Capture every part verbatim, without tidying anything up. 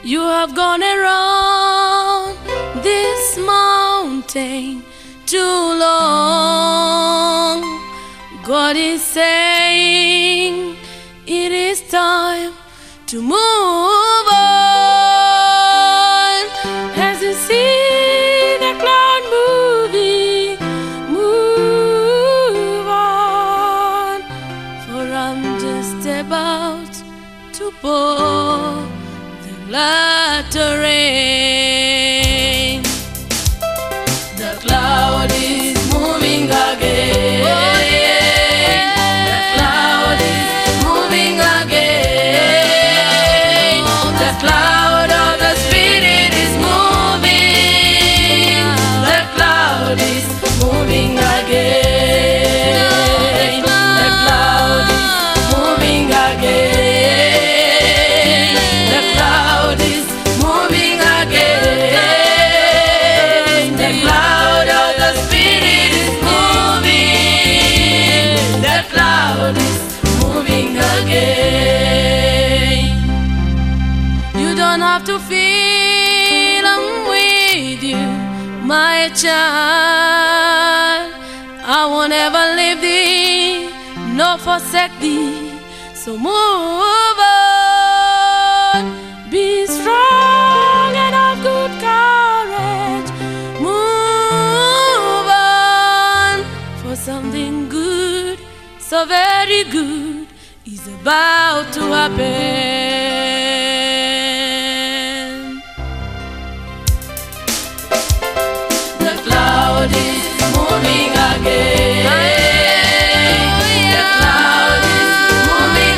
You have gone around this mountain too long. God is saying it is time to move on. As you see the cloud moving, move on, for I'm just about to pour the latter rain. The cloud is moving again. Oh, yeah. The cloud is moving again. The cloud of the Spirit is moving. The cloud is moving again. The cloud is moving again. The cloud is moving again. The cloud of the Spirit is moving. The cloud is moving again. You don't have to feel I'm with you, my child. I won't ever leave thee, nor forsake thee. So move on, be strong and of good courage. Move on, for something good, so very good, is about to happen. The cloud is moving again. The cloud is moving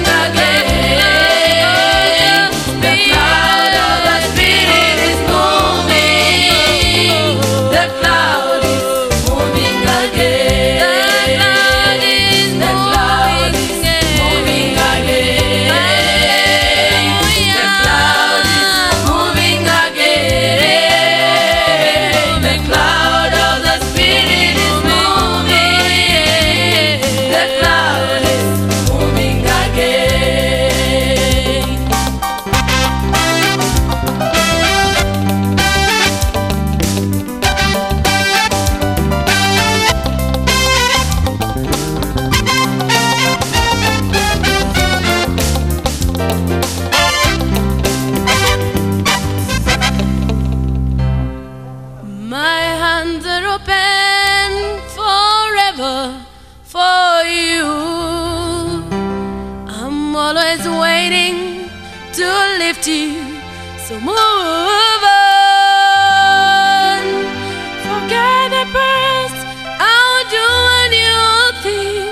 again. The cloud of the Spirit is moving. The cloud is moving again. The cloud is moving again. The cloud is moving again. The cloud of the Spirit is moving. The cloud is moving again. My hands are open forever for you. I'm always waiting to lift you, so move on. Forget the past, I'll do a new thing.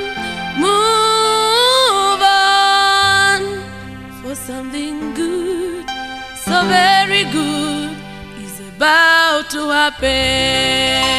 Move on, for something good, so very good, is about to happen.